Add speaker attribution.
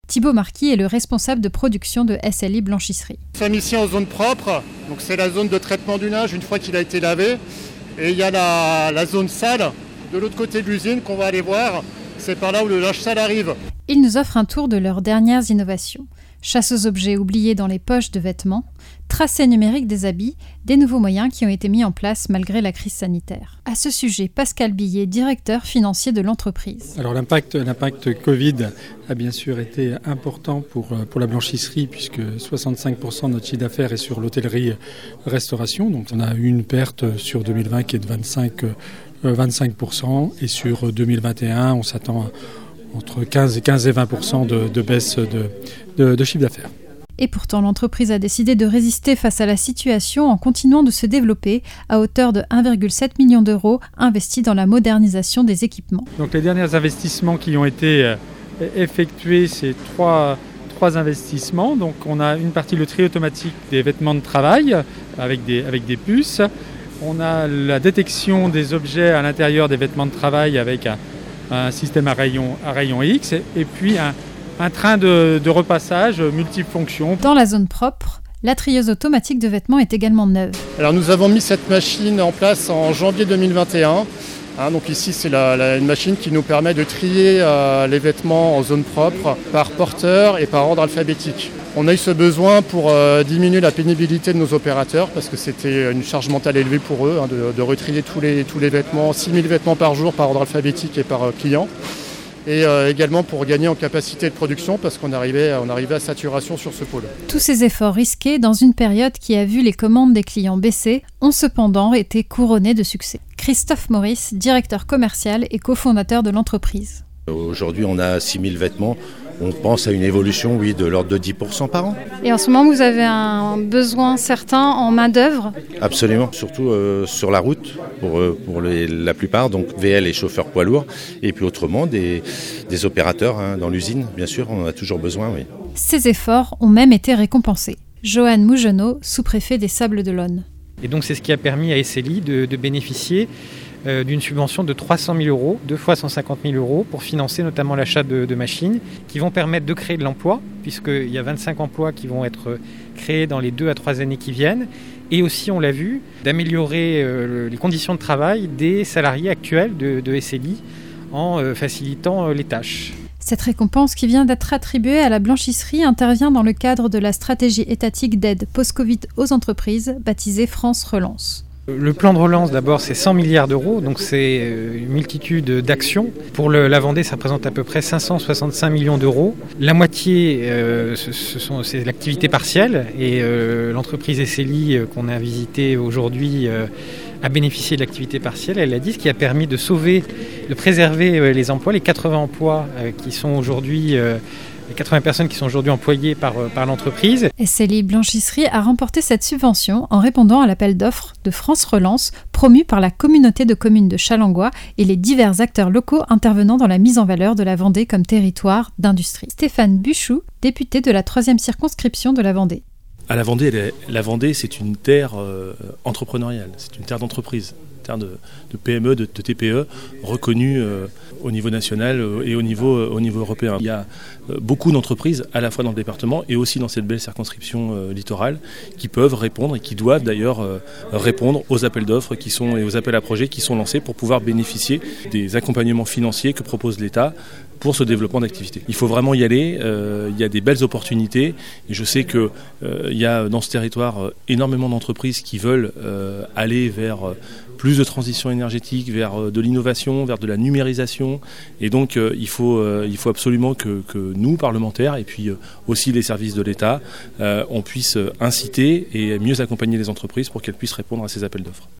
Speaker 1: Thibaut Marquis est le responsable de production de SLI Blanchisserie.
Speaker 2: Nous sommes ici en zone propre, donc c'est la zone de traitement du linge une fois qu'il a été lavé. Et il y a la zone sale de l'autre côté de l'usine qu'on va aller voir. C'est par là où le linge sale arrive.
Speaker 1: Ils nous offrent un tour de leurs dernières innovations. Chasse aux objets oubliés dans les poches de vêtements, tracé numérique des habits, des nouveaux moyens qui ont été mis en place malgré la crise sanitaire. À ce sujet, Pascal Billet, directeur financier de l'entreprise.
Speaker 3: Alors l'impact Covid a bien sûr été important pour la blanchisserie puisque 65% de notre chiffre d'affaires est sur l'hôtellerie-restauration. Donc on a eu une perte sur 2020 qui est de 25% et sur 2021 on s'attend à entre 15 et 20% de baisse de chiffre d'affaires.
Speaker 1: Et pourtant, l'entreprise a décidé de résister face à la situation en continuant de se développer à hauteur de 1,7 million d'euros investis dans la modernisation des équipements.
Speaker 3: Donc les derniers investissements qui ont été effectués, c'est trois investissements. Donc on a une partie, le tri automatique des vêtements de travail avec des puces. On a la détection des objets à l'intérieur des vêtements de travail avec un système à rayon X et puis un train de repassage multifonction.
Speaker 1: Dans la zone propre, la trieuse automatique de vêtements est également neuve.
Speaker 2: Alors nous avons mis cette machine en place en janvier 2021. Donc ici c'est une machine qui nous permet de trier les vêtements en zone propre par porteur et par ordre alphabétique. On a eu ce besoin pour diminuer la pénibilité de nos opérateurs parce que c'était une charge mentale élevée pour eux de retrier tous les vêtements, 6000 vêtements par jour par ordre alphabétique et par client. Et également pour gagner en capacité de production parce qu'on arrivait à saturation sur ce pôle.
Speaker 1: Tous ces efforts risqués dans une période qui a vu les commandes des clients baisser ont cependant été couronnés de succès. Christophe Maurice, directeur commercial et cofondateur de l'entreprise.
Speaker 4: Aujourd'hui, on a 6000 vêtements. On pense à une évolution, de l'ordre de 10% par an.
Speaker 1: Et en ce moment, vous avez un besoin certain en main-d'œuvre ?
Speaker 4: Absolument, surtout sur la route pour la plupart, donc VL et chauffeurs poids lourds. Et puis autrement, des opérateurs dans l'usine, bien sûr, on en a toujours besoin. Oui.
Speaker 1: Ces efforts ont même été récompensés. Johan Mougenot, sous-préfet des Sables-d'Olonne.
Speaker 5: Et donc c'est ce qui a permis à SLI de bénéficier d'une subvention de 300 000 euros, 2 fois 150 000 euros, pour financer notamment l'achat de machines qui vont permettre de créer de l'emploi, puisqu'il y a 25 emplois qui vont être créés dans les 2 à 3 années qui viennent, et aussi, on l'a vu, d'améliorer les conditions de travail des salariés actuels de SLI en facilitant les tâches.
Speaker 1: Cette récompense qui vient d'être attribuée à la blanchisserie intervient dans le cadre de la stratégie étatique d'aide post-Covid aux entreprises, baptisée France Relance.
Speaker 5: Le plan de relance, d'abord, c'est 100 milliards d'euros, donc c'est une multitude d'actions. Pour la Vendée, ça représente à peu près 565 millions d'euros. La moitié, c'est l'activité partielle, et l'entreprise SLI qu'on a visitée aujourd'hui a bénéficié de l'activité partielle, elle l'a dit, ce qui a permis de préserver les emplois, les 80 emplois qui sont aujourd'hui... les 80 personnes qui sont aujourd'hui employées par l'entreprise.
Speaker 1: SLI Blanchisserie a remporté cette subvention en répondant à l'appel d'offres de France Relance promu par la communauté de communes de Challengois et les divers acteurs locaux intervenant dans la mise en valeur de la Vendée comme territoire d'industrie. Stéphane Buchou, député de la 3e circonscription de la Vendée.
Speaker 6: À la Vendée, c'est une terre entrepreneuriale, c'est une terre d'entreprise. De PME, de TPE reconnus au niveau national et au niveau européen. Il y a beaucoup d'entreprises à la fois dans le département et aussi dans cette belle circonscription littorale qui peuvent répondre et qui doivent d'ailleurs répondre aux appels d'offres et aux appels à projets qui sont lancés pour pouvoir bénéficier des accompagnements financiers que propose l'État pour ce développement d'activité. Il faut vraiment y aller, il y a des belles opportunités et je sais qu'il y a dans ce territoire énormément d'entreprises qui veulent aller vers plus de transition énergétique, vers de l'innovation, vers de la numérisation et donc il faut absolument que nous, parlementaires et puis aussi les services de l'État, on puisse inciter et mieux accompagner les entreprises pour qu'elles puissent répondre à ces appels d'offres.